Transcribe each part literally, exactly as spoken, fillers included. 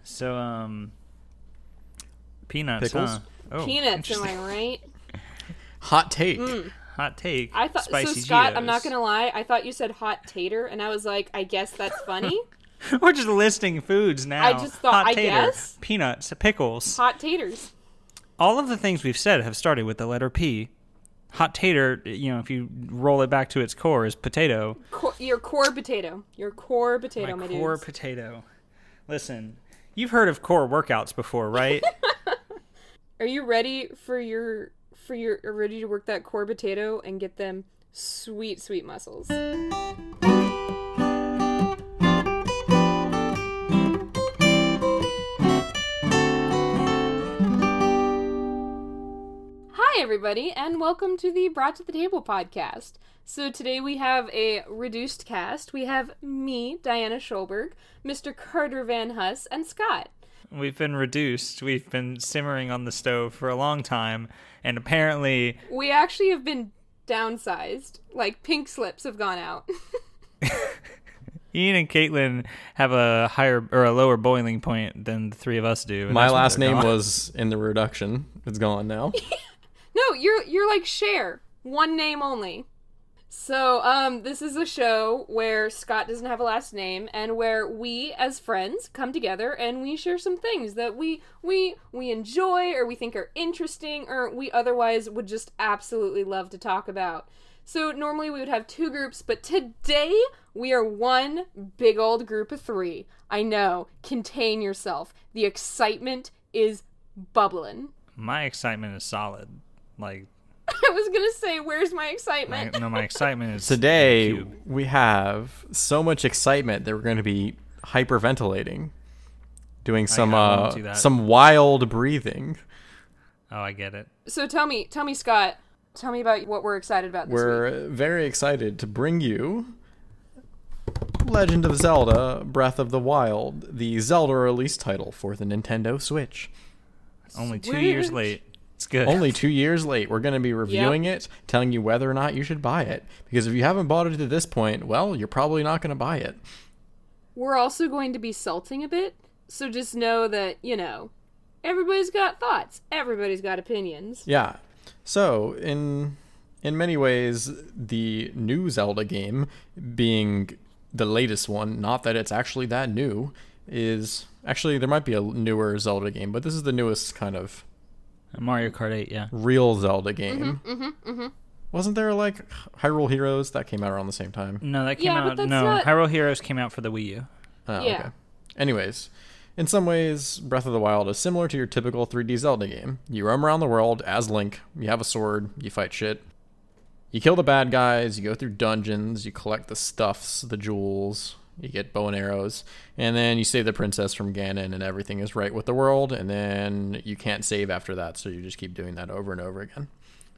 So, um, peanuts, Pickles? huh? Oh, Peanuts, am I right? Hot take. Mm. Hot take. I thought Spicy so, Scott. Cheetos. I'm not gonna lie. I thought you said hot tater, and I was like, I guess that's funny. We're just listing foods now. I just thought, Hot I tater, guess. peanuts, pickles. Hot taters. All of the things we've said have started with the letter P. Hot tater, you know, if you roll it back to its core, is potato. Co- your core potato. Your core potato, my, My core dudes. potato. Listen, you've heard of core workouts before, right? Are you ready for your for your are ready to work that core potato and get them sweet, sweet muscles? Hi, everybody, and welcome to the Brought to the Table podcast. So today we have a reduced cast. We have me, Diana Schulberg, Mister Carter Van Huss, and Scott. We've been reduced. We've been simmering on the stove for a long time, and apparently... We actually have been downsized. Like, pink slips have gone out. Ian and Caitlin have a higher or a lower boiling point than the three of us do. and My that's why last they're name gone. was in the reduction. It's gone now. No, you're you're like Cher. One name only. So, um, this is a show where Scott doesn't have a last name, and where we, as friends, come together and we share some things that we we we enjoy, or we think are interesting, or we otherwise would just absolutely love to talk about. So normally we would have two groups, but today we are one big old group of three. I know. Contain yourself. The excitement is bubbling. My excitement is solid. Like, I was gonna say, where's my excitement? my, no, my excitement is Today, cube. we have so much excitement that we're going to be hyperventilating. Doing some I uh, won't do that. some wild breathing. Oh, I get it. So tell me, tell me, Scott, tell me about what we're excited about this week. We're very excited to bring you Legend of Zelda Breath of the Wild, the Zelda release title for the Nintendo Switch. Only two years Switch. late. It's good. Only two years late. We're going to be reviewing it, telling you whether or not you should buy it. Because if you haven't bought it to this point, well, you're probably not going to buy it. We're also going to be salting a bit, so just know that, you know, everybody's got thoughts. Everybody's got opinions. Yeah. So, in in many ways, the new Zelda game, being the latest one, not that it's actually that new, is... Actually, there might be a newer Zelda game, but this is the newest kind of Mario Kart eight, yeah. real Zelda game. Mm-hmm, mm-hmm, mm-hmm. Wasn't there, like, Hyrule Heroes? That came out around the same time. No, that came Yeah, but out. that's No, not- Hyrule Heroes came out for the Wii U. Oh, Yeah. okay. Anyways, in some ways, Breath of the Wild is similar to your typical three D Zelda game. You roam around the world as Link, you have a sword, you fight shit. You kill the bad guys, you go through dungeons, you collect the stuffs, the jewels, you get bow and arrows, and then you save the princess from Ganon and everything is right with the world, and then you can't save after that, so you just keep doing that over and over again.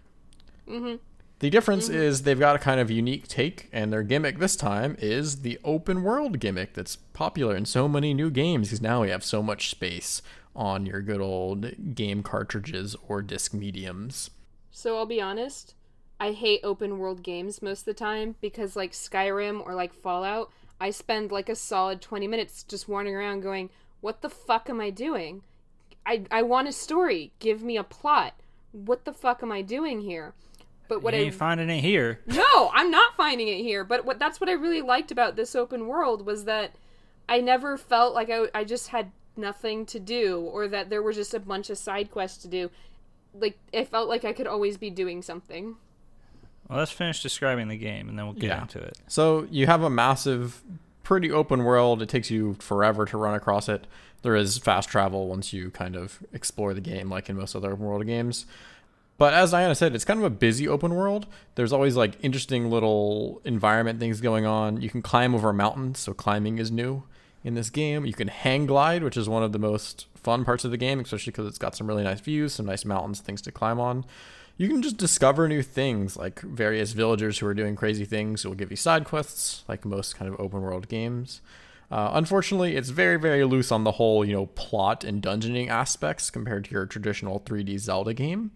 Mm-hmm. The difference is they've got a kind of unique take, and their gimmick this time is the open world gimmick that's popular in so many new games, because now we have so much space on your good old game cartridges or disc mediums. So I'll be honest, I hate open world games most of the time, because like Skyrim or like Fallout, I spend like a solid twenty minutes just wandering around going, what the fuck am I doing? I, I want a story. Give me a plot. What the fuck am I doing here? But what you I ain't finding it here. No, I'm not finding it here. But what that's what I really liked about this open world was that I never felt like I, I just had nothing to do, or that there were just a bunch of side quests to do. Like, it felt like I could always be doing something. Well, let's finish describing the game, and then we'll get Yeah. into it. So you have a massive, pretty open world. It takes you forever to run across it. There is fast travel once you kind of explore the game, like in most other open world games. But as Diana said, it's kind of a busy open world. There's always like interesting little environment things going on. You can climb over mountains, so climbing is new in this game. You can hang glide, which is one of the most fun parts of the game, especially because it's got some really nice views, some nice mountains, things to climb on. You can just discover new things, like various villagers who are doing crazy things who will give you side quests, like most kind of open world games. Uh, unfortunately, it's very, very loose on the whole, you know, plot and dungeoning aspects compared to your traditional three D Zelda game.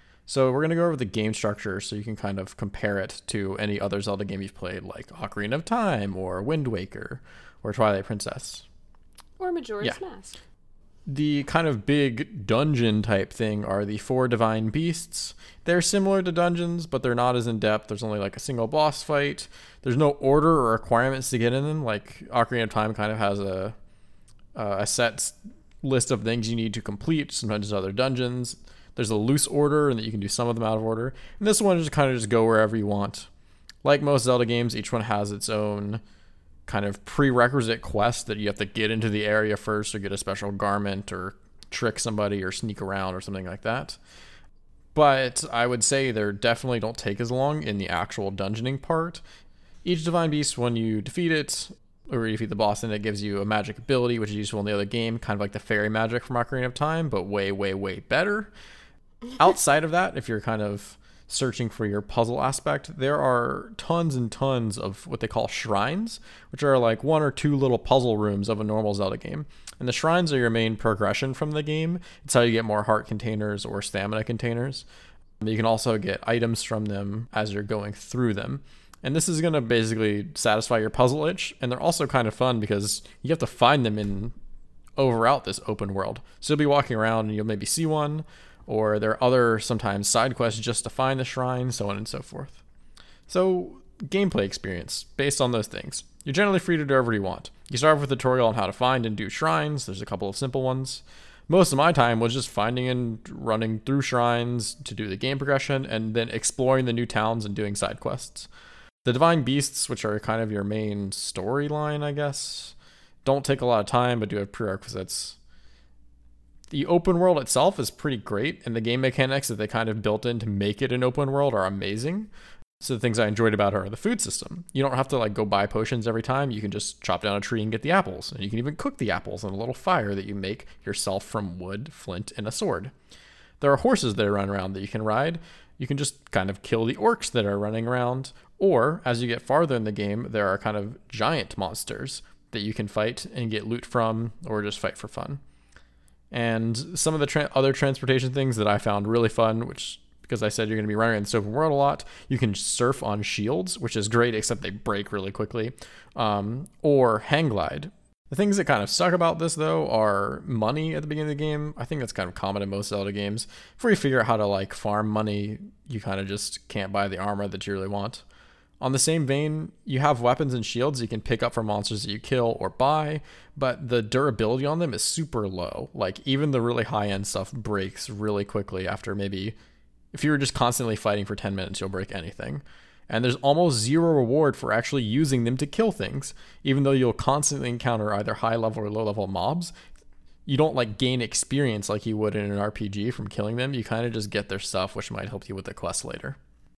So we're going to go over the game structure so you can kind of compare it to any other Zelda game you've played, like Ocarina of Time or Wind Waker or Twilight Princess. Or Majora's Yeah. Mask. The kind of big dungeon type thing are the four divine beasts. They're similar to dungeons, but they're not as in depth. There's only like a single boss fight. There's no order or requirements to get in them. Like Ocarina of Time kind of has a uh, a set list of things you need to complete. Sometimes there's other dungeons. There's a loose order, and that you can do some of them out of order. And this one just kind of just go wherever you want. Like most Zelda games, each one has its own kind of prerequisite quest that you have to get into the area first, or get a special garment, or trick somebody, or sneak around, or something like that. But I would say they definitely don't take as long in the actual dungeoning part. Each divine beast, when you defeat it, or you defeat the boss, and it gives you a magic ability, which is useful in the other game, kind of like the fairy magic from Ocarina of Time, but way, way, way better. Outside of that, if you're kind of searching for your puzzle aspect, there are tons and tons of what they call shrines, which are like one or two little puzzle rooms of a normal Zelda game. And the shrines are your main progression from the game. It's how you get more heart containers or stamina containers. You can also get items from them as you're going through them. And this is going to basically satisfy your puzzle itch. And they're also kind of fun because you have to find them in over out this open world. So you'll be walking around and you'll maybe see one, or there are other sometimes side quests just to find the shrine, so on and so forth. So gameplay experience based on those things. You're generally free to do whatever you want. You start with a tutorial on how to find and do shrines. There's a couple of simple ones. Most of my time was just finding and running through shrines to do the game progression, and then exploring the new towns and doing side quests. The divine beasts, which are kind of your main storyline, I guess, don't take a lot of time, but do have prerequisites. The open world itself is pretty great, and the game mechanics that they kind of built in to make it an open world are amazing. So the things I enjoyed about it are the food system. You don't have to like go buy potions every time. You can just chop down a tree and get the apples. And you can even cook the apples in a little fire that you make yourself from wood, flint, and a sword. There are horses that run around that you can ride. You can just kind of kill the orcs that are running around. Or, as you get farther in the game, there are kind of giant monsters that you can fight and get loot from, or just fight for fun. And some of the tra- other transportation things that I found really fun, which, because I said you're going to be running in this open world a lot, you can surf on shields, which is great, except they break really quickly, um, or hang glide. The things that kind of suck about this, though, are money at the beginning of the game. I think that's kind of common in most Zelda games. Before you figure out how to like farm money, you kind of just can't buy the armor that you really want. On the same vein, you have weapons and shields you can pick up from monsters that you kill or buy, but the durability on them is super low. Like, even the really high-end stuff breaks really quickly after maybe... If you were just constantly fighting for ten minutes, you'll break anything. And there's almost zero reward for actually using them to kill things. Even though you'll constantly encounter either high-level or low-level mobs, you don't, like, gain experience like you would in an R P G from killing them. You kind of just get their stuff, which might help you with the quest later.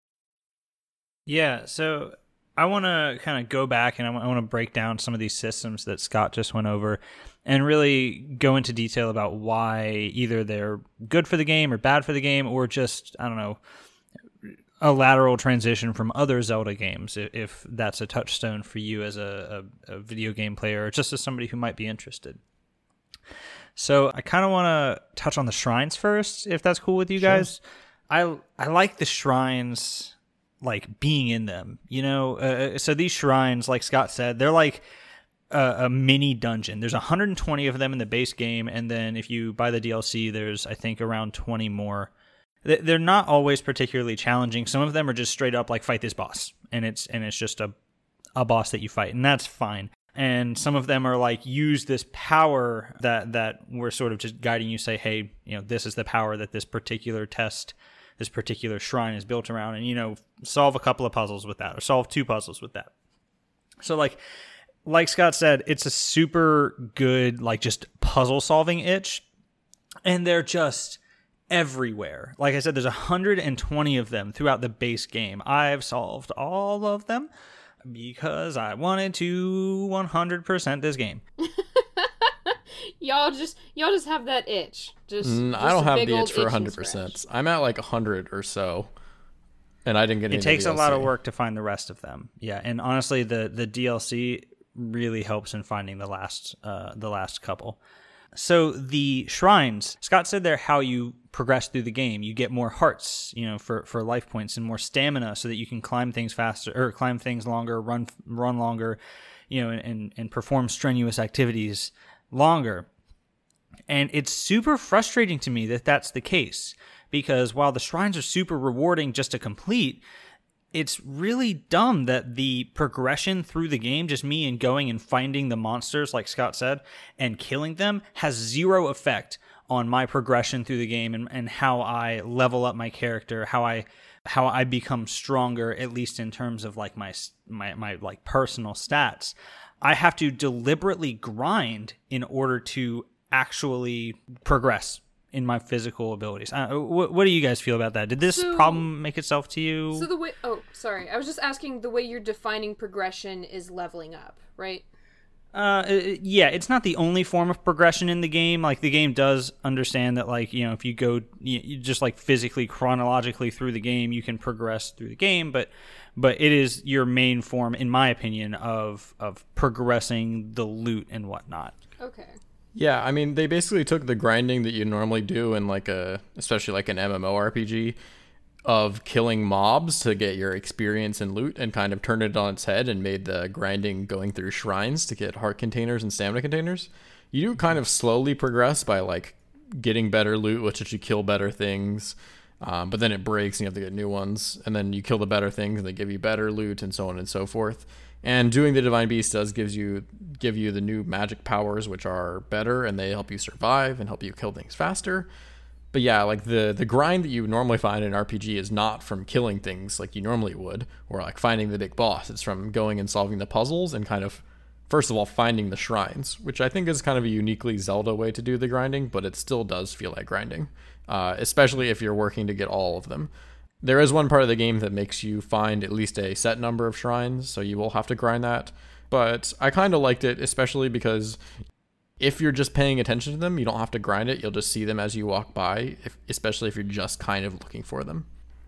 Yeah, so I want to kind of go back and I want to break down some of these systems that Scott just went over and really go into detail about why either they're good for the game or bad for the game, or just, I don't know, a lateral transition from other Zelda games, if that's a touchstone for you as a, a, a video game player, or just as somebody who might be interested. So I kind of want to touch on the shrines first, if that's cool with you guys. Sure. I I like the shrines... like being in them, you know. Uh, so these shrines, like Scott said, they're like a, a mini dungeon. There's one hundred twenty of them in the base game, and then if you buy the D L C, there's I think around twenty more. They're not always particularly challenging. Some of them are just straight up like fight this boss, and it's and it's just a a boss that you fight, and that's fine. And some of them are like use this power that that we're sort of just guiding you, say, hey, you know, this is the power that this particular test, this particular shrine is built around, and, you know, solve a couple of puzzles with that, or solve two puzzles with that. So like, like Scott said, it's a super good, like, just puzzle solving itch, and they're just everywhere. Like I said, there's one hundred twenty of them throughout the base game. I've solved all of them because I wanted to one hundred percent this game. Y'all just y'all just have that itch. Just, mm, just I don't have big the old itch for itch one hundred percent. I'm at like one hundred or so, and I didn't get any. It takes D L C. a lot of work to find the rest of them. Yeah, and honestly, the the D L C really helps in finding the last uh, the last couple. So the shrines, Scott said they're how you progress through the game. You get more hearts, you know, for, for life points, and more stamina so that you can climb things faster, or climb things longer, run run longer, you know, and, and perform strenuous activities longer. And it's super frustrating to me that that's the case, because while the shrines are super rewarding just to complete, it's really dumb that the progression through the game, just me and going and finding the monsters, like Scott said, and killing them, has zero effect on my progression through the game and, and how I level up my character, how I how I become stronger, at least in terms of like my my my like personal stats. I have to deliberately grind in order to actually progress in my physical abilities. Uh, what, what do you guys feel about that? Did this so, problem make itself to you? So the way, oh, sorry. I was just asking, the way you're defining progression is leveling up, right? Uh, yeah, it's not the only form of progression in the game. Like, the game does understand that, like, you know, if you go you just like physically, chronologically through the game, you can progress through the game, but but it is your main form, in my opinion, of of progressing the loot and whatnot. Okay. Yeah, I mean, they basically took the grinding that you normally do in like a, especially like an MMORPG, of killing mobs to get your experience and loot, and kind of turned it on its head and made the grinding going through shrines to get heart containers and stamina containers. You do kind of slowly progress by like getting better loot, which lets you kill better things, um, but then it breaks and you have to get new ones, and then you kill the better things and they give you better loot, and so on and so forth. And doing the Divine Beast does gives you give you the new magic powers, which are better, and they help you survive and help you kill things faster. But yeah, like the the grind that you normally find in an R P G is not from killing things like you normally would, or like finding the big boss. It's from going and solving the puzzles and kind of, first of all, finding the shrines, which I think is kind of a uniquely Zelda way to do the grinding, but it still does feel like grinding, uh, especially if you're working to get all of them. There is one part of the game that makes you find at least a set number of shrines, so you will have to grind that. But I kind of liked it, especially because if you're just paying attention to them, you don't have to grind it. You'll just see them as you walk by, if, especially if you're just kind of looking for them.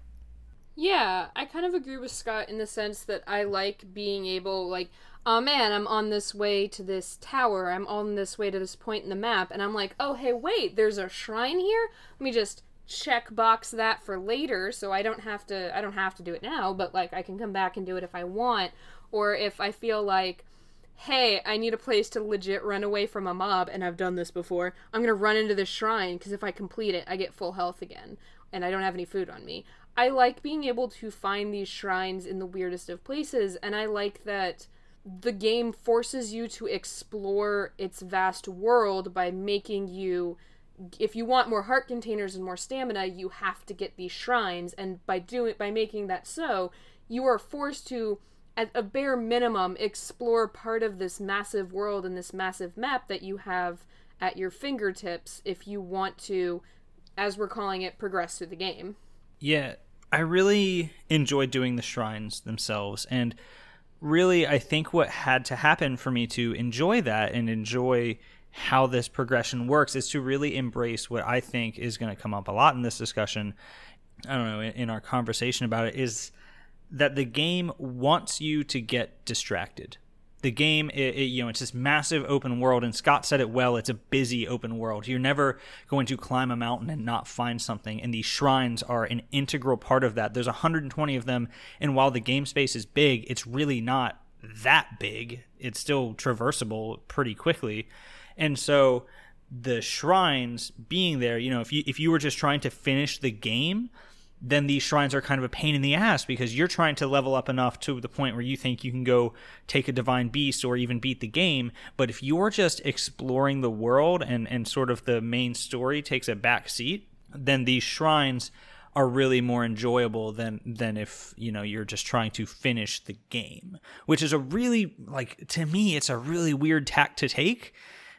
Yeah, I kind of agree with Scott in the sense that I like being able, like, oh man, I'm on this way to this tower, I'm on this way to this point in the map, and I'm like, oh hey, wait, there's a shrine here? Let me just check box that for later, so I don't have to I don't have to do it now, but like I can come back and do it if I want. Or if I feel like, hey, I need a place to legit run away from a mob, and I've done this before, I'm gonna run into this shrine, because if I complete it I get full health again and I don't have any food on me. I like being able to find these shrines in the weirdest of places, and I like that the game forces you to explore its vast world by making you, if you want more heart containers and more stamina, you have to get these shrines, and by doing by making that so, you are forced to, at a bare minimum, explore part of this massive world and this massive map that you have at your fingertips if you want to, as we're calling it, progress through the game. Yeah, I really enjoyed doing the shrines themselves, and really I think what had to happen for me to enjoy that and enjoy how this progression works is to really embrace what I think is going to come up a lot in this discussion, I don't know, in, in our conversation about it, is that the game wants you to get distracted. The game, it, it, you know, it's this massive open world, and Scott said it well, it's a busy open world. You're never going to climb a mountain and not find something, and these shrines are an integral part of that. There's one hundred twenty of them, and while the game space is big, it's really not that big. It's still traversable pretty quickly. And so the shrines being there, you know, if you if you were just trying to finish the game, then these shrines are kind of a pain in the ass, because you're trying to level up enough to the point where you think you can go take a divine beast or even beat the game. But if you're just exploring the world and, and sort of the main story takes a back seat, then these shrines are really more enjoyable than than if, you know, you're just trying to finish the game, which is a really, like, to me, it's a really weird tack to take.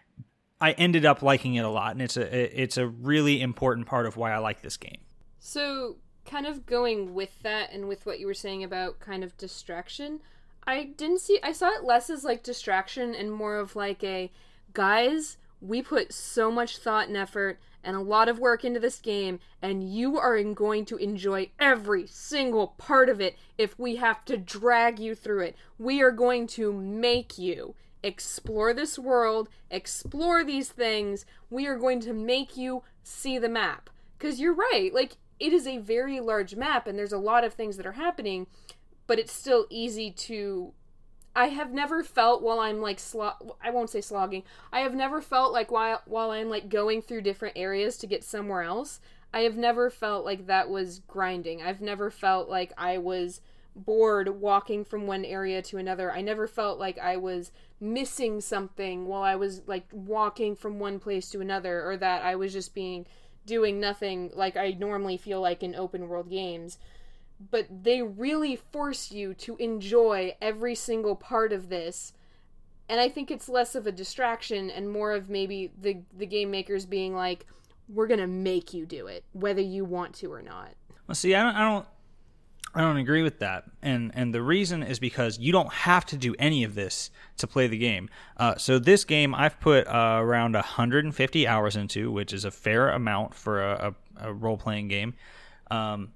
I ended up liking it a lot, and it's a it's a really important part of why I like this game. So, kind of going with that and with what you were saying about kind of distraction, I didn't see, I saw it less as like distraction and more of like a, guys, we put so much thought and effort and a lot of work into this game, and you are going to enjoy every single part of it if we have to drag you through it. We are going to make you explore this world, explore these things. We are going to make you see the map. Because you're right, like, it is a very large map and there's a lot of things that are happening, but it's still easy to I have never felt while I'm like slog I won't say slogging. I have never felt like while while I'm like going through different areas to get somewhere else. I have never felt like that was grinding. I've never felt like I was bored walking from one area to another. I never felt like I was missing something while I was like walking from one place to another, or that I was just being doing nothing like I normally feel like in open world games. But they really force you to enjoy every single part of this. And I think it's less of a distraction and more of maybe the the game makers being like, we're gonna make you do it, whether you want to or not. Well, see, I don't, I don't, I don't agree with that, and and the reason is because you don't have to do any of this to play the game. Uh, so this game I've put uh, around one hundred fifty hours into, which is a fair amount for a, a, a role-playing game. Um,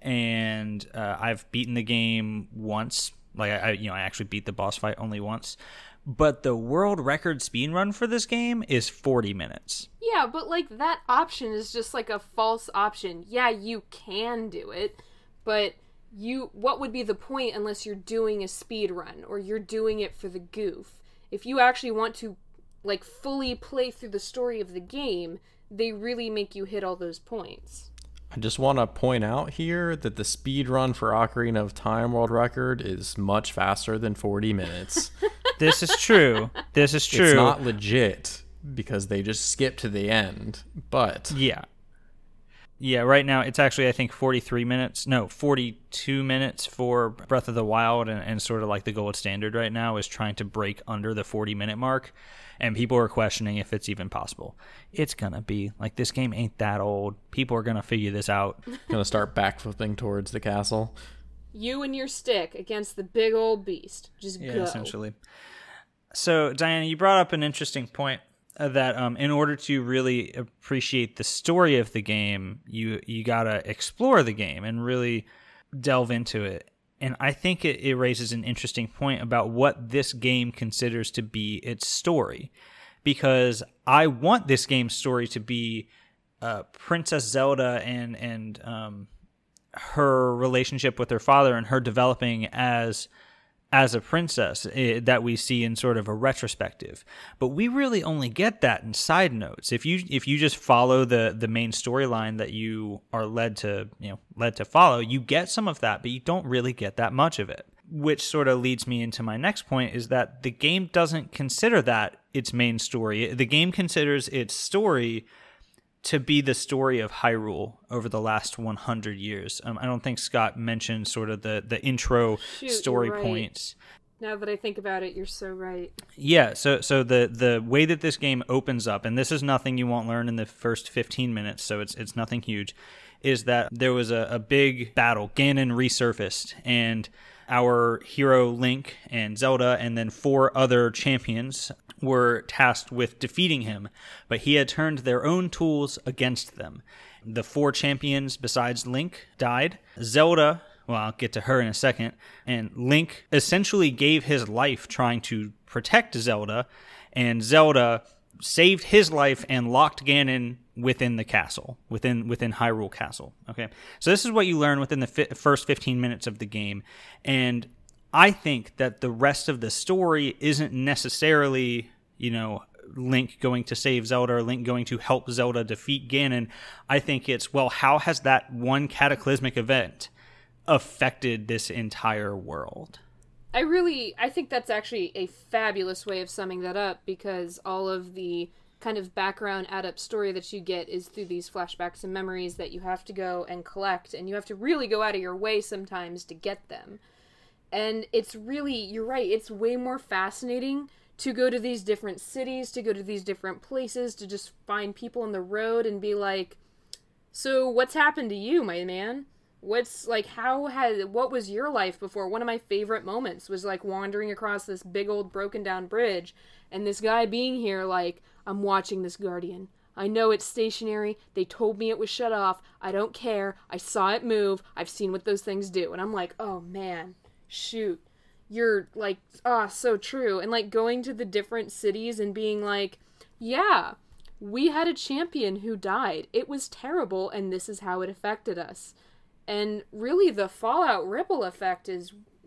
and uh, I've beaten the game once. Like I, you know, I actually beat the boss fight only once. But the world record speed run for this game is forty minutes. Yeah, but like that option is just like a false option. Yeah, you can do it, but you what would be the point unless you're doing a speed run or you're doing it for the goof? If you actually want to like fully play through the story of the game, they really make you hit all those points. I just want to point out here that the speed run for Ocarina of Time world record is much faster than forty minutes. This is true. This is true. It's not legit because they just skip to the end, but... Yeah. Yeah, right now it's actually, I think, forty-three minutes. No, forty-two minutes for Breath of the Wild, and, and sort of like the gold standard right now is trying to break under the forty-minute mark, and people are questioning if it's even possible. It's going to be. Like, this game ain't that old. People are going to figure this out. Gonna start backflipping towards the castle. You and your stick against the big old beast. Just Yeah, go. essentially. So, Diana, you brought up an interesting point. Uh, that um, in order to really appreciate the story of the game, you you gotta explore the game and really delve into it. And I think it, it raises an interesting point about what this game considers to be its story, because I want this game's story to be uh, Princess Zelda and and um, her relationship with her father and her developing as. as a princess eh, that we see in sort of a retrospective. But we really only get that in side notes. If you if you just follow the the main storyline that you are led to, you know, led to follow, you get some of that, but you don't really get that much of it. Which sort of leads me into my next point, is that the game doesn't consider that its main story. The game considers its story to be the story of Hyrule over the last one hundred years. Um, I don't think Scott mentioned sort of the, the intro Shoot, story you're right. points. Now that I think about it, you're so right. Yeah, so so the, the way that this game opens up, and this is nothing you won't learn in the first fifteen minutes, so it's it's nothing huge, is that there was a, a big battle. Ganon resurfaced, and our hero Link and Zelda and then four other champions were tasked with defeating him, but he had turned their own tools against them. The four champions besides Link died. Zelda, well, I'll get to her in a second, and Link essentially gave his life trying to protect Zelda, and Zelda saved his life and locked Ganon within the castle, within within Hyrule Castle. Okay, so this is what you learn within the fi- first fifteen minutes of the game, and I think that the rest of the story isn't necessarily, you know, Link going to save Zelda or Link going to help Zelda defeat Ganon. I think it's, well, how has that one cataclysmic event affected this entire world? I really, I think that's actually a fabulous way of summing that up, because all of the kind of background add-up story that you get is through these flashbacks and memories that you have to go and collect, and you have to really go out of your way sometimes to get them. And it's really, you're right, it's way more fascinating to go to these different cities, to go to these different places, to just find people on the road and be like, so what's happened to you, my man? What's, like, how had, what was your life before? One of my favorite moments was, like, wandering across this big old broken down bridge, and this guy being here, like, I'm watching this Guardian. I know it's stationary. They told me it was shut off. I don't care. I saw it move. I've seen what those things do. And I'm like, oh, man. Shoot, you're like, ah, oh, so true. And like going to the different cities and being like, yeah, we had a champion who died. It was terrible, and this is how it affected us. And really the Fallout ripple effect is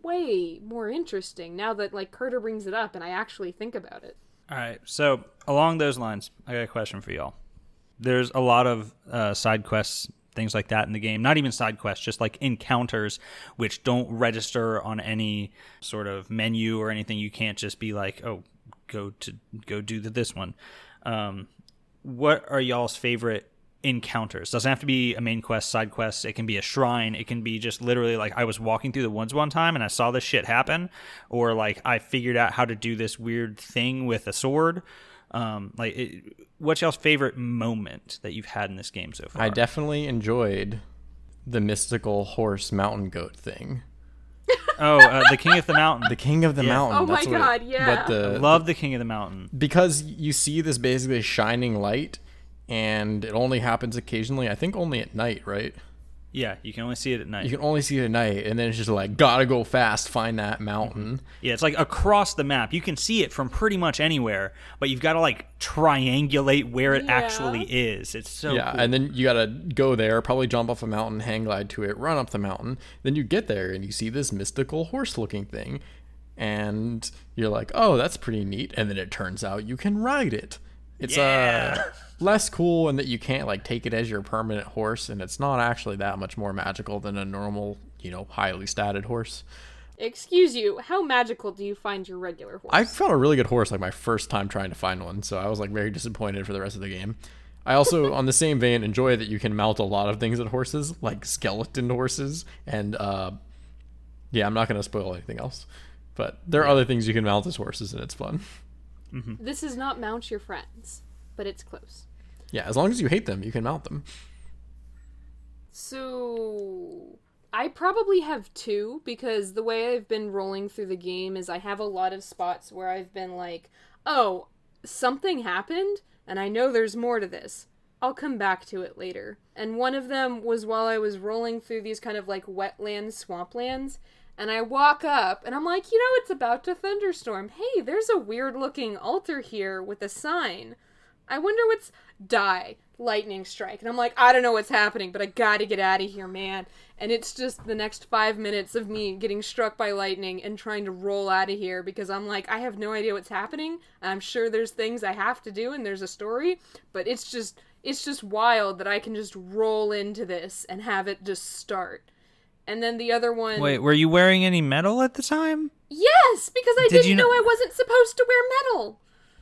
way more interesting now that like Carter brings it up and I actually think about it. All right. So along those lines, I got a question for y'all. There's a lot of uh, side quests, things like that in the game. Not even side quests, just like encounters which don't register on any sort of menu or anything. You can't just be like, oh, go to go do the, this one. Um, what are y'all's favorite encounters? Doesn't have to be a main quest, side quest. It can be a shrine. It can be just literally like I was walking through the woods one time and I saw this shit happen, or like I figured out how to do this weird thing with a sword. Um, like, it, what's y'all's favorite moment that you've had in this game so far? I definitely enjoyed the mystical horse mountain goat thing. Oh, uh, the King of the Mountain. The King of the Yeah. Mountain. Oh my that's what God, it, yeah. But the, Love the King of the Mountain. because you see this basically shining light, and it only happens occasionally. I think only at night, right? Yeah, you can only see it at night. You can only see it at night, and then it's just like, gotta go fast, find that mountain. Yeah, it's like across the map. You can see it from pretty much anywhere, but you've got to like triangulate where it Yeah. actually is. It's so yeah, cool. and then you gotta go there, probably jump off a mountain, hang glide to it, run up the mountain. Then you get there, and you see this mystical horse-looking thing, and you're like, oh, that's pretty neat. And then it turns out you can ride it. It's Yeah. uh, less cool in that you can't like take it as your permanent horse, and it's not actually that much more magical than a normal, you know, highly statted horse. Excuse you, how magical do you find your regular horse? I found a really good horse like my first time trying to find one, so I was like very disappointed for the rest of the game. I also, on the same vein, enjoy that you can mount a lot of things at horses, like skeleton horses, and uh, yeah, I'm not going to spoil anything else, but there are other things you can mount as horses, and it's fun. This is not mount your friends, but it's close. Yeah, as long as you hate them, you can mount them. So I probably have two, because the way I've been rolling through the game is I have a lot of spots where I've been like, oh, something happened, and I know there's more to this. I'll come back to it later. And one of them was while I was rolling through these kind of like wetlands, swamplands, and I walk up, and I'm like, you know, it's about to thunderstorm. Hey, there's a weird-looking altar here with a sign. I wonder what's... Die. Lightning strike. And I'm like, I don't know what's happening, but I gotta get out of here, man. And it's just the next five minutes of me getting struck by lightning and trying to roll out of here, because I'm like, I have no idea what's happening. I'm sure there's things I have to do, and there's a story, but it's just... It's just wild that I can just roll into this and have it just start. And then the other one... Wait, were you wearing any metal at the time? Yes, because I Did didn't you know kn- I wasn't supposed to wear metal.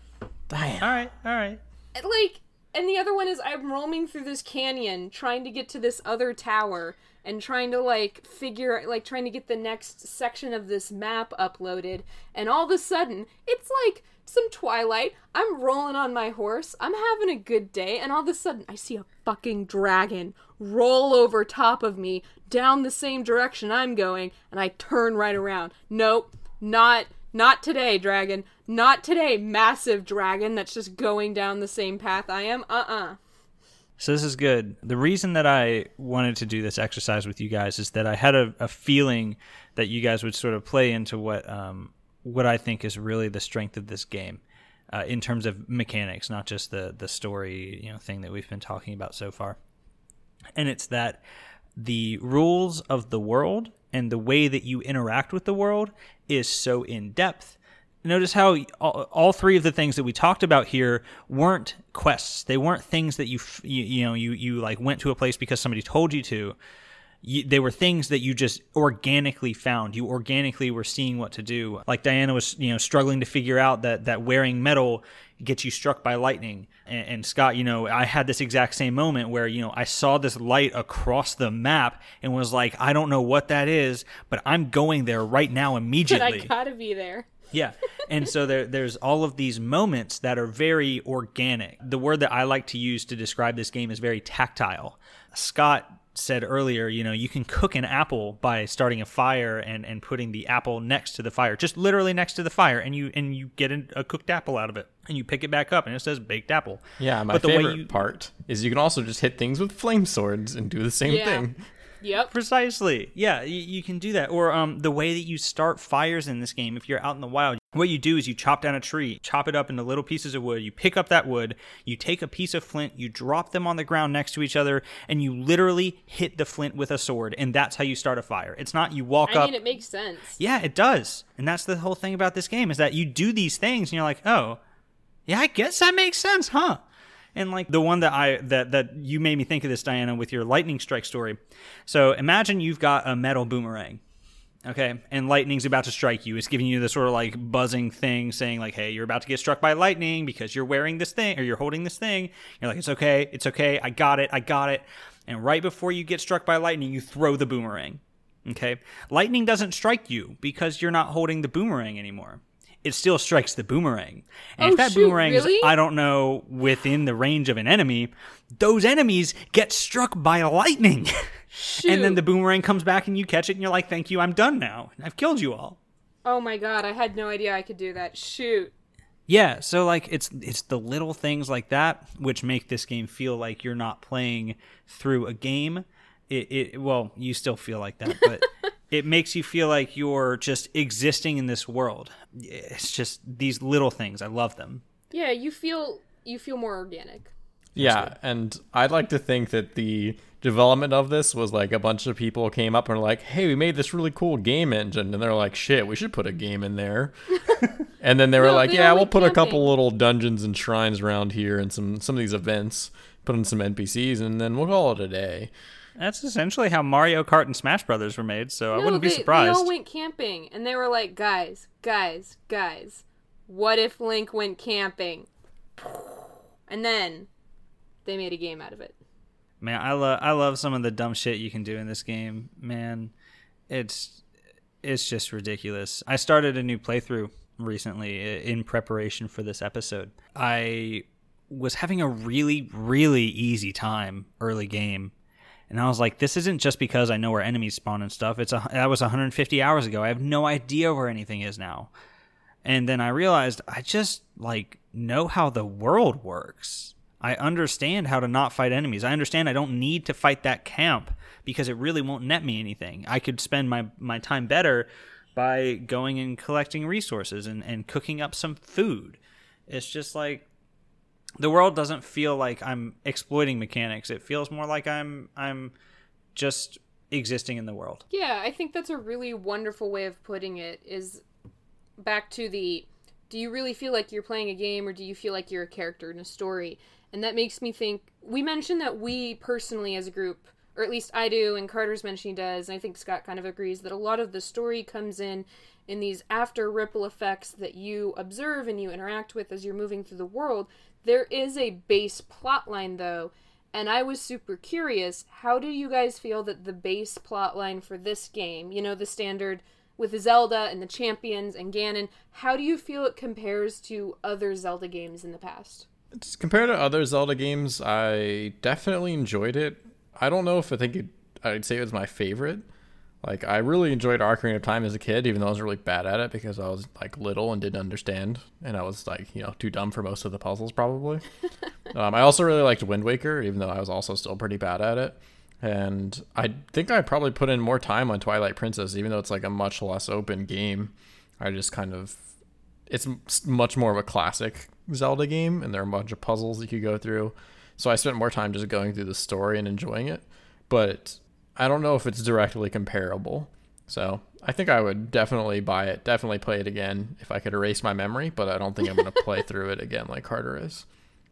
Damn. All right, all right. And, Like, and the other one is I'm roaming through this canyon trying to get to this other tower and trying to, like, figure, like, trying to get the next section of this map uploaded. And all of a sudden, it's like some Twilight. I'm rolling on my horse. I'm having a good day. And all of a sudden, I see a fucking dragon roll over top of me down the same direction I'm going. And I turn right around. Nope, not... Not today, dragon. Not today, massive dragon that's just going down the same path I am. Uh-uh. So this is good. The reason that I wanted to do this exercise with you guys is that I had a, a feeling that you guys would sort of play into what um, what I think is really the strength of this game uh, in terms of mechanics, not just the the story, you know, thing that we've been talking about so far. And it's that the rules of the world and the way that you interact with the world is so in depth. Notice how all, all three of the things that we talked about here weren't quests. They weren't things that you, you, you know, you, you like went to a place because somebody told you to. You, they were things that you just organically found. You organically were seeing what to do. Like Diana was, you know, struggling to figure out that that wearing metal gets you struck by lightning. And, and Scott, you know, I had this exact same moment where, you know, I saw this light across the map and was like, I don't know what that is, but I'm going there right now But immediately. I gotta be there. Yeah. And so there, there's all of these moments that are very organic. The word that I like to use to describe this game is very tactile. Scott said earlier, you know, you can cook an apple by starting a fire and, and putting the apple next to the fire, just literally next to the fire, and you and you get an, a cooked apple out of it, and you pick it back up, and it says baked apple. Yeah, my But the way favorite you- part is you can also just hit things with flame swords and do the same Yeah. thing. Yep. Precisely. Yeah, you, you can do that. Or um, the way that you start fires in this game, if you're out in the wild, what you do is you chop down a tree, chop it up into little pieces of wood, you pick up that wood, you take a piece of flint, you drop them on the ground next to each other, and you literally hit the flint with a sword, and that's how you start a fire. It's not you walk I up. mean, it makes sense. Yeah, it does. And that's the whole thing about this game, is that you do these things, and you're like, oh, yeah, I guess that makes sense, huh? And like the one that I that that you made me think of this, Diana, with your lightning strike story. So imagine you've got a metal boomerang. Okay, and lightning's about to strike you. It's giving you this sort of like buzzing thing saying like, hey, you're about to get struck by lightning because you're wearing this thing or you're holding this thing. You're like, it's okay, it's okay, I got it, I got it. And right before you get struck by lightning, you throw the boomerang. Okay, lightning doesn't strike you because you're not holding the boomerang anymore. It still strikes the boomerang. And Oh, if that shoot, boomerang is, really? I don't know, within the range of an enemy, those enemies get struck by lightning. Shoot. And then the boomerang comes back and you catch it and you're like, thank you, I'm done now. I've killed you all. Oh my god, I had no idea I could do that. Shoot. Yeah, so like it's it's the little things like that which make this game feel like you're not playing through a game. It, it well, you still feel like that, but it makes you feel like you're just existing in this world. It's just these little things. I love them. Yeah, you feel you feel more organic. Yeah, and I'd like to think that the development of this was like a bunch of people came up and were like, hey, we made this really cool game engine. And they're like, shit, we should put a game in there. And then they were No, like, they yeah, all we'll went put a camping. couple little dungeons and shrines around here and some, some of these events, put in some N P Cs, and then we'll call it a day. That's essentially how Mario Kart and Smash Brothers were made, so I No, wouldn't be they, surprised. They all went camping, and they were like, guys, guys, guys, what if Link went camping? And then they made a game out of it. Man, I love I love some of the dumb shit you can do in this game. Man, it's it's just ridiculous. I started a new playthrough recently i- in preparation for this episode. I was having a really really easy time early game. And I was like, this isn't just because I know where enemies spawn and stuff. It's a, that was one hundred fifty hours ago. I have no idea where anything is now. And then I realized I just like know how the world works. I understand how to not fight enemies. I understand I don't need to fight that camp because it really won't net me anything. I could spend my, my time better by going and collecting resources and, and cooking up some food. It's just like the world doesn't feel like I'm exploiting mechanics. It feels more like I'm I'm just existing in the world. Yeah, I think that's a really wonderful way of putting it, is back to the, do you really feel like you're playing a game or do you feel like you're a character in a story? And that makes me think, we mentioned that we personally as a group, or at least I do, and Carter's mentioning does, and I think Scott kind of agrees, that a lot of the story comes in in these after ripple effects that you observe and you interact with as you're moving through the world. There is a base plot line, though, and I was super curious, how do you guys feel that the base plot line for this game, you know, the standard with Zelda and the champions and Ganon, how do you feel it compares to other Zelda games in the past? It's, compared to other Zelda games, I definitely enjoyed it. I don't know if I think it, I'd say it was my favorite. Like, I really enjoyed Ocarina of Time as a kid, even though I was really bad at it because I was, like, little and didn't understand. And I was, like, you know, too dumb for most of the puzzles, probably. um, I also really liked Wind Waker, even though I was also still pretty bad at it. And I think I probably put in more time on Twilight Princess, even though it's, like, a much less open game. I just kind of... It's much more of a classic Zelda game, and there are a bunch of puzzles that you go through. So I spent more time just going through the story and enjoying it. But I don't know if it's directly comparable. So I think I would definitely buy it, definitely play it again if I could erase my memory, but I don't think I'm going to play through it again like Carter is.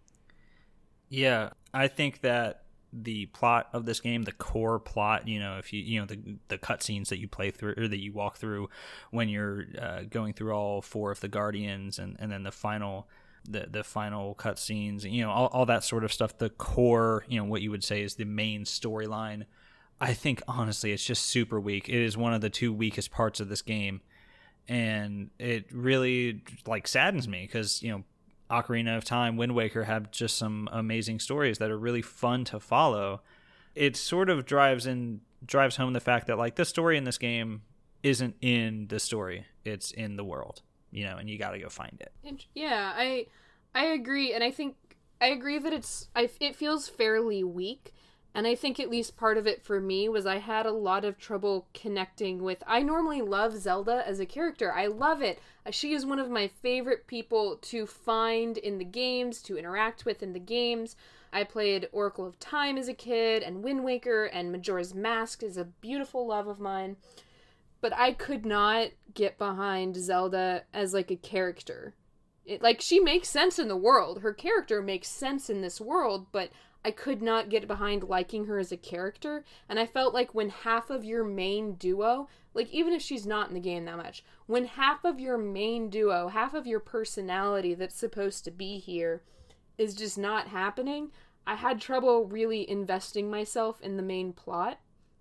Yeah, I think that the plot of this game, the core plot, you know, if you, you know, the the cutscenes that you play through or that you walk through when you're uh, going through all four of the Guardians and, and then the final, the, the final cutscenes, you know, all, all that sort of stuff, the core, you know, what you would say is the main storyline. I think, honestly, it's just super weak. It is one of the two weakest parts of this game. And it really, like, saddens me because, you know, Ocarina of Time, Wind Waker have just some amazing stories that are really fun to follow. It sort of drives in drives home the fact that, like, the story in this game isn't in the story. It's in the world, you know, and you got to go find it. Int- Yeah, I I agree, and I think I agree that it's I, it feels fairly weak. And I think at least part of it for me was I had a lot of trouble connecting with... I normally love Zelda as a character. I love it. She is one of my favorite people to find in the games, to interact with in the games. I played Oracle of Time as a kid, and Wind Waker, and Majora's Mask is a beautiful love of mine. But I could not get behind Zelda as, like, a character. It, like, she makes sense in the world. Her character makes sense in this world, but I could not get behind liking her as a character. And I felt like when half of your main duo, like, even if she's not in the game that much, when half of your main duo, half of your personality that's supposed to be here is just not happening, I had trouble really investing myself in the main plot.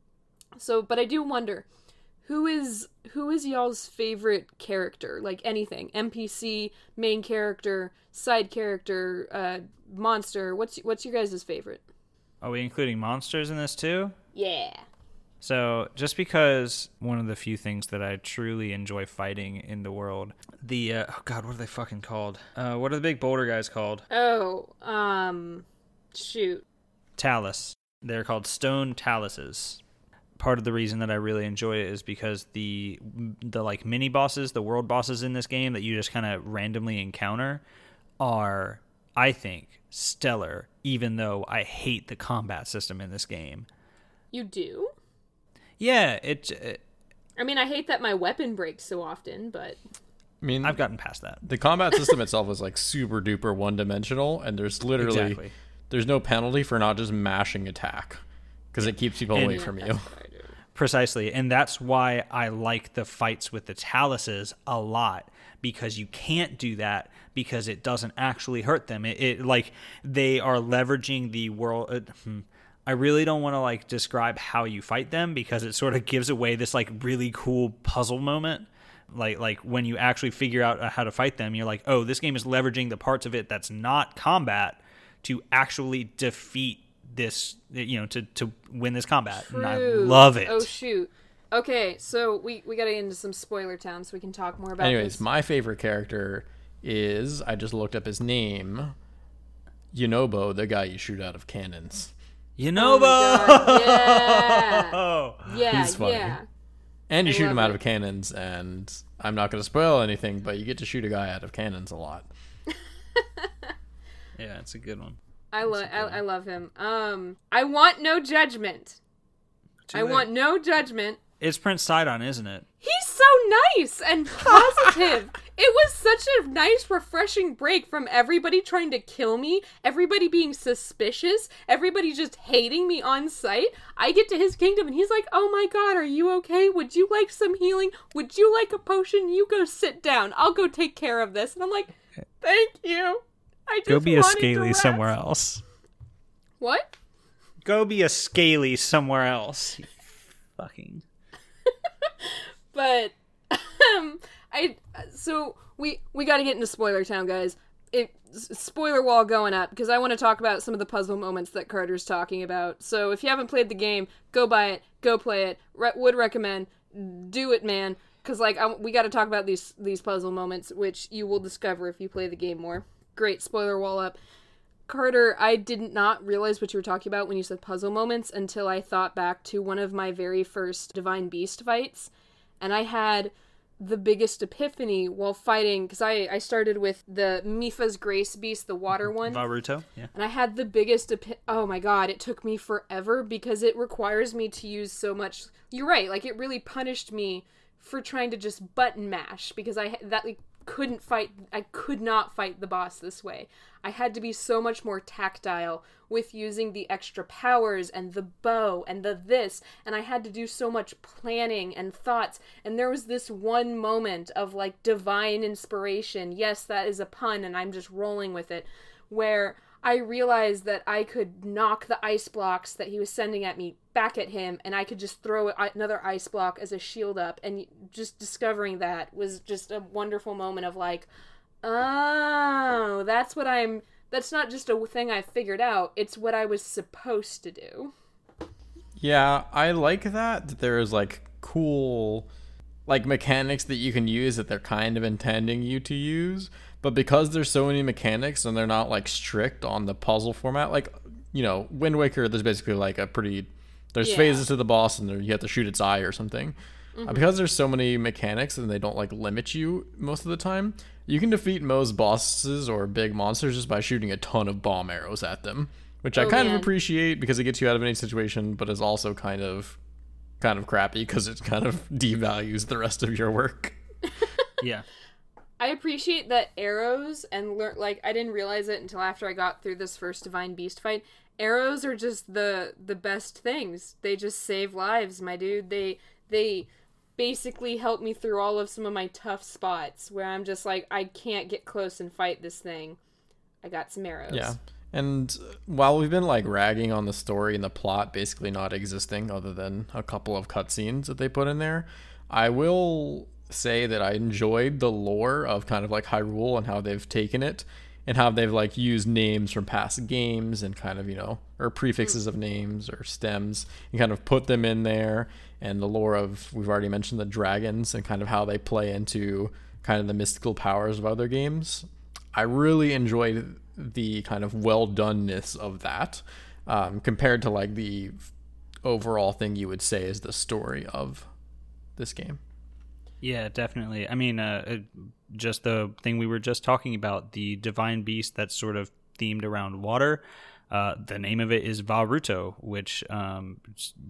So, but I do wonder... Who is who is y'all's favorite character? Like anything, N P C, main character, side character, uh, monster. What's what's your guys' favorite? Are we including monsters in this too? Yeah. So just because one of the few things that I truly enjoy fighting in the world, the uh, oh god, what are they fucking called? Uh, what are the big boulder guys called? Oh, um, shoot. Talus. They're called stone taluses. Part of the reason that I really enjoy it is because the the like mini bosses, the world bosses in this game that you just kind of randomly encounter are, I think, stellar, even though I hate the combat system in this game. You do? Yeah, it, it I mean, I hate that my weapon breaks so often, but I mean, I've gotten past that. The combat system itself is like super duper one dimensional, and there's literally Exactly. there's no penalty for not just mashing attack because it keeps people And- away yeah, from you. that's what I do. Precisely, and that's why I like the fights with the taluses a lot, because you can't do that because it doesn't actually hurt them. It, it like they are leveraging the world. Uh, hmm. I really don't want to like describe how you fight them because it sort of gives away this like really cool puzzle moment. Like like when you actually figure out how to fight them, you're like, oh, this game is leveraging the parts of it that's not combat to actually defeat this, you know, to, to win this combat. True. And I love it. Oh, shoot. Okay, so we, we gotta get into some spoiler town so we can talk more about Anyways, this. my favorite character is, I just looked up his name, Yunobo, the guy you shoot out of cannons. Yunobo! Oh my God, yeah. Yeah, He's funny. yeah. And you I shoot him love out it. of cannons, and I'm not going to spoil anything, but you get to shoot a guy out of cannons a lot. Yeah, it's a good one. I love I, I love him. Um, I want no judgment. Too I late. want no judgment. It's Prince Sidon, isn't it? He's so nice and positive. It was such a nice, refreshing break from everybody trying to kill me, everybody being suspicious, everybody just hating me on sight. I get to his kingdom and he's like, oh my god, are you okay? Would you like some healing? Would you like a potion? You go sit down. I'll go take care of this. And I'm like, thank you. I just Go be a wanted to scaly rest. somewhere else. What? Go be a scaly somewhere else. You fucking... But um, I so we we got to get into spoiler town, guys. It spoiler wall going up because I want to talk about some of the puzzle moments that Carter's talking about. So if you haven't played the game, go buy it, go play it. Re- would recommend, do it, man. Because like I, we got to talk about these these puzzle moments, which you will discover if you play the game more. Great spoiler wall up. Carter, I did not realize what you were talking about when you said puzzle moments until I thought back to one of my very first Divine Beast fights. And I had the biggest epiphany while fighting, because I, I started with the Mifa's Grace Beast, the water one. Baruto, yeah. And I had the biggest epi- oh my god, it took me forever because it requires me to use so much. You're right, like it really punished me for trying to just button mash because I that like, couldn't fight, I could not fight the boss this way. I had to be so much more tactile with using the extra powers and the bow and the this, and I had to do so much planning and thoughts, and there was this one moment of like divine inspiration, yes, that is a pun and I'm just rolling with it, where I realized that I could knock the ice blocks that he was sending at me back at him, and I could just throw another ice block as a shield up, and just discovering that was just a wonderful moment of like, oh, that's what I'm, that's not just a thing I figured out, it's what I was supposed to do. Yeah, I like that, that there is like cool like mechanics that you can use that they're kind of intending you to use, but because there's so many mechanics and they're not like strict on the puzzle format, like you know, Wind Waker, there's basically like a pretty, there's Yeah. phases to the boss, and there, you have to shoot its eye or something. Mm-hmm. Uh, because there's so many mechanics and they don't like limit you most of the time, you can defeat most bosses or big monsters just by shooting a ton of bomb arrows at them, which I Oh, kind man. of appreciate because it gets you out of any situation, but is also kind of kind of crappy because it kind of devalues the rest of your work. Yeah. I appreciate that arrows and learn like I didn't realize it until after I got through this first divine beast fight. Arrows are just the the best things. They just save lives, my dude. They they basically help me through all of some of my tough spots where I'm just like I can't get close and fight this thing. I got some arrows. Yeah. And while we've been like ragging on the story and the plot basically not existing other than a couple of cutscenes that they put in there, I will say that I enjoyed the lore of kind of like Hyrule and how they've taken it and how they've like used names from past games and kind of, you know, or prefixes of names or stems and kind of put them in there, and the lore of, we've already mentioned the dragons and kind of how they play into kind of the mystical powers of other games. I really enjoyed the kind of well doneness of that um, compared to like the overall thing you would say is the story of this game. Yeah, definitely. I mean, uh, it, just the thing we were just talking about, the divine beast that's sort of themed around water. Uh, the name of it is Varuto, which um,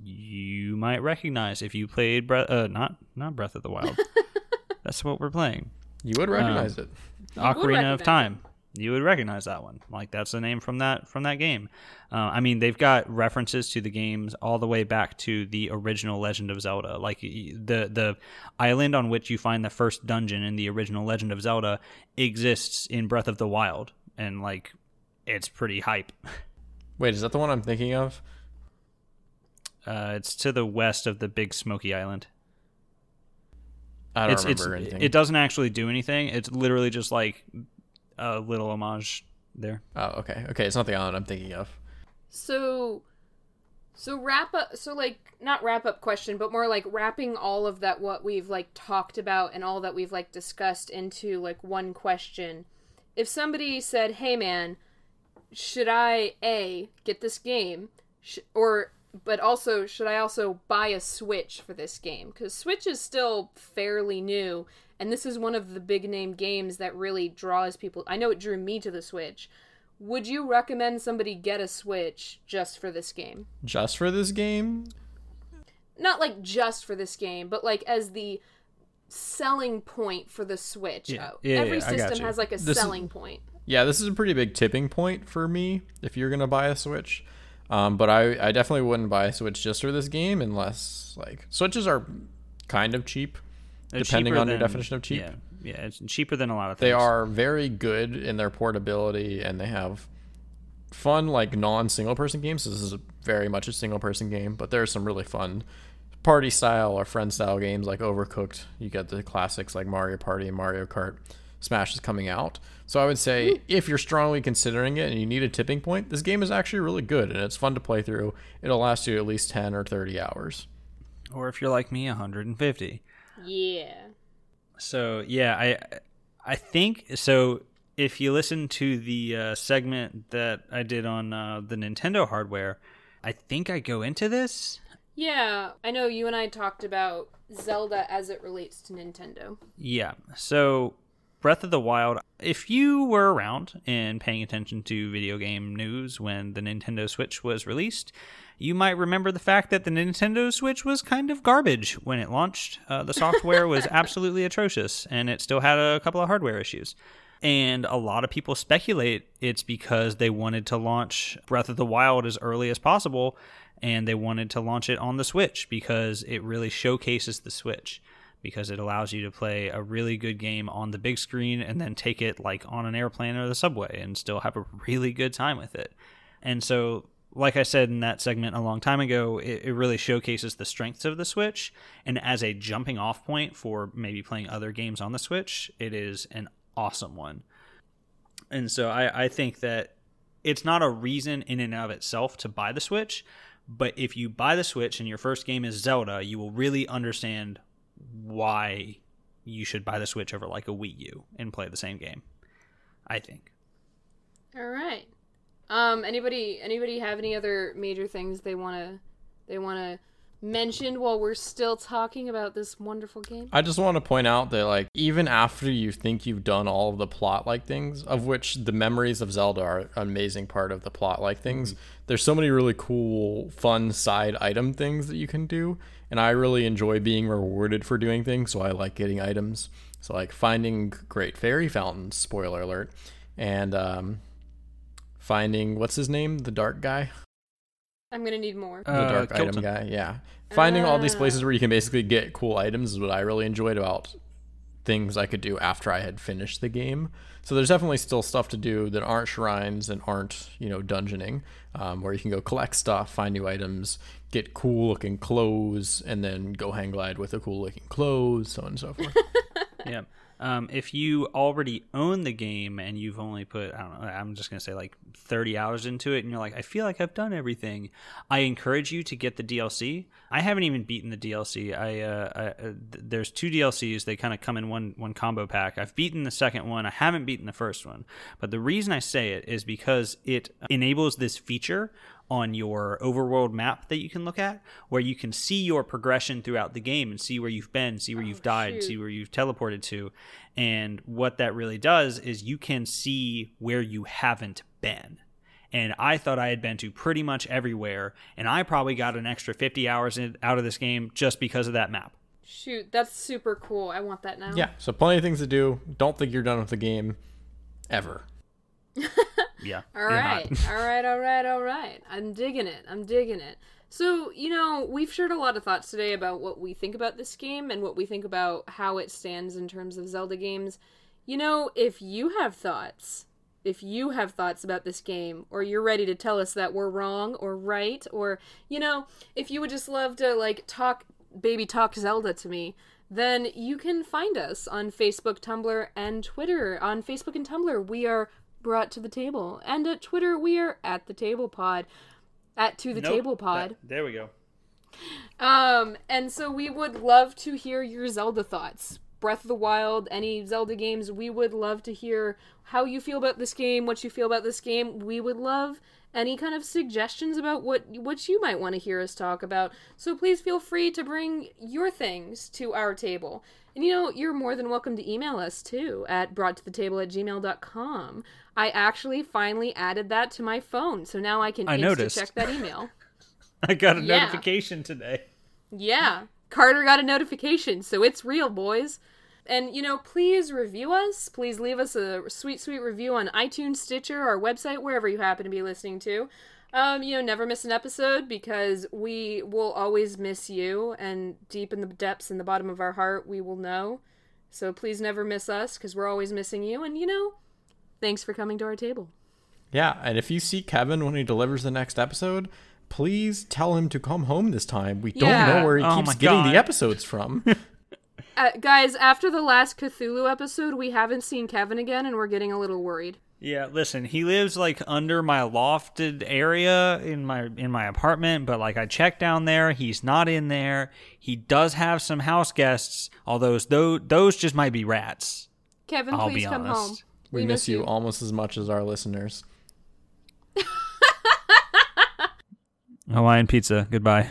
you might recognize if you played Bre- uh, not not Breath of the Wild. That's what we're playing. You would recognize it. You would Ocarina recognize of Time. You would recognize that one. Like, that's the name from that from that game. Uh, I mean, they've got references to the games all the way back to the original Legend of Zelda. Like, y- the the island on which you find the first dungeon in the original Legend of Zelda exists in Breath of the Wild, and like, it's pretty hype. Wait, is that the one I'm thinking of? Uh, it's to the west of the Big Smoky Island. I don't It's, it's remember anything. it doesn't actually do anything. It's literally just like a little homage there. Oh, okay. Okay, it's not the island I'm thinking of. So so wrap up so like not wrap up question, but more like wrapping all of that what we've like talked about and all that we've like discussed into like one question. If somebody said, "Hey man, should I A, get this game, sh- or but also should I also buy a Switch for this game?" Cuz Switch is still fairly new, and this is one of the big name games that really draws people. I know it drew me to the Switch. Would you recommend somebody get a Switch just for this game? Just for this game? Not like just for this game, but like as the selling point for the Switch. Yeah. Uh, Yeah, Every yeah, I got system you. has like a This is- selling point. Yeah, this is a pretty big tipping point for me if you're going to buy a Switch. Um, but I, I definitely wouldn't buy a Switch just for this game unless, like, Switches are kind of cheap, They're depending cheaper on your than- definition of cheap. Yeah, yeah, it's cheaper than a lot of things. They are very good in their portability, and they have fun, like, non-single person games. This is very much a single person game, but there are some really fun party style or friend style games like Overcooked. You get the classics like Mario Party and Mario Kart. Smash is coming out. So I would say if you're strongly considering it and you need a tipping point, this game is actually really good and it's fun to play through. It'll last you at least ten or thirty hours. Or if you're like me, one hundred fifty. Yeah. So yeah, I I think so. If you listen to the uh, segment that I did on uh, the Nintendo hardware, I think I go into this. Yeah, I know you and I talked about Zelda as it relates to Nintendo. Yeah. So Breath of the Wild, if you were around and paying attention to video game news when the Nintendo Switch was released, you might remember the fact that the Nintendo Switch was kind of garbage when it launched. Uh, the software was absolutely atrocious, and it still had a couple of hardware issues. And a lot of people speculate it's because they wanted to launch Breath of the Wild as early as possible, and they wanted to launch it on the Switch because it really showcases the Switch, because it allows you to play a really good game on the big screen and then take it like on an airplane or the subway and still have a really good time with it. And so, like I said in that segment a long time ago, it, it really showcases the strengths of the Switch. And as a jumping off point for maybe playing other games on the Switch, it is an awesome one. And so I, I think that it's not a reason in and of itself to buy the Switch, but if you buy the Switch and your first game is Zelda, you will really understand why you should buy the Switch over like a Wii U and play the same game, I think. All right. Um, anybody anybody have any other major things they wanna they wanna mention while we're still talking about this wonderful game? I just want to point out that, like, even after you think you've done all of the plot-like things, of which the Memories of Zelda are an amazing part of the plot-like things, mm-hmm. there's so many really cool, fun side item things that you can do, and I really enjoy being rewarded for doing things, so I like getting items. So, like, finding great fairy fountains, spoiler alert, and um, finding, what's his name, the dark guy? I'm gonna need more. The dark uh, item Kilton. guy, yeah. Finding uh. all these places where you can basically get cool items is what I really enjoyed about things I could do after I had finished the game. So there's definitely still stuff to do that aren't shrines and aren't, you know, dungeoning, um, where you can go collect stuff, find new items, get cool looking clothes, and then go hang glide with the cool looking clothes, so on and so forth. Yeah. Um, if you already own the game and you've only put, I don't know, I'm just going to say like thirty hours into it and you're like, I feel like I've done everything, I encourage you to get the D L C. I haven't even beaten the D L C. I, uh, I uh, th- there's two D L Cs. They kind of come in one, one combo pack. I've beaten the second one. I haven't beaten the first one. But the reason I say it is because it enables this feature on your overworld map that you can look at, where you can see your progression throughout the game and see where you've been, see where oh, you've died, shoot. see where you've teleported to. And what that really does is you can see where you haven't been. And I thought I had been to pretty much everywhere, and I probably got an extra fifty hours in, out of this game just because of that map. Shoot, that's super cool. I want that now. Yeah, so plenty of things to do. Don't think you're done with the game ever. Yeah. All right. all right, all right, all right. I'm digging it. I'm digging it. So, you know, we've shared a lot of thoughts today about what we think about this game and what we think about how it stands in terms of Zelda games. You know, if you have thoughts, if you have thoughts about this game, or you're ready to tell us that we're wrong or right, or, you know, if you would just love to, like, talk, baby talk Zelda to me, then you can find us on Facebook, Tumblr, and Twitter. On Facebook and Tumblr, we are Brought to the Table. And at Twitter, we are at the Table Pod. At To the Nope. Table Pod. That, there we go. Um, and so we would love to hear your Zelda thoughts. Breath of the Wild, any Zelda games, we would love to hear how you feel about this game, what you feel about this game. We would love any kind of suggestions about what what you might want to hear us talk about. So please feel free to bring your things to our table. And, you know, you're more than welcome to email us, too, at brought to the table at gmail dot com. I actually finally added that to my phone, so now I can I noticed. insta-check that email. I got a Yeah. notification today. Yeah, Carter got a notification, so it's real, boys. And, you know, please review us. Please leave us a sweet, sweet review on iTunes, Stitcher, our website, wherever you happen to be listening to. Um, you know, never miss an episode, because we will always miss you, and deep in the depths in the bottom of our heart, we will know. So please never miss us, because we're always missing you, and, you know, thanks for coming to our table. Yeah, and if you see Kevin when he delivers the next episode, please tell him to come home this time. We don't Yeah. know where he Oh keeps my getting God. the episodes from. Uh, guys, after the last Cthulhu episode, we haven't seen Kevin again, and we're getting a little worried. Yeah, listen, he lives like under my lofted area in my in my apartment, but like I checked down there, he's not in there. He does have some house guests, although those those just might be rats. Kevin, I'll please be come honest. home. We, miss you almost as much as our listeners. Hawaiian pizza, goodbye.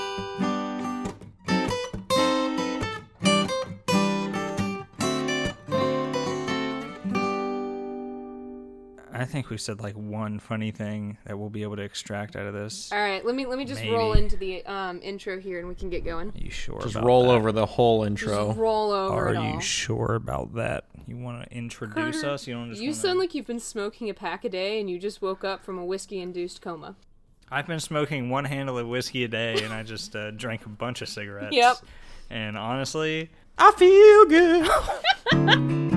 I think we said like one funny thing that we'll be able to extract out of this. All right, let me let me just Maybe. roll into the um, intro here, and we can get going. Are you sure? Just about roll that? over the whole intro. Just roll over Are it all. you sure about that? You want to introduce Carter, us? You don't just. You wanna... sound like you've been smoking a pack a day, and you just woke up from a whiskey-induced coma. I've been smoking one handle of whiskey a day, and I just uh, drank a bunch of cigarettes. Yep. And honestly, I feel good.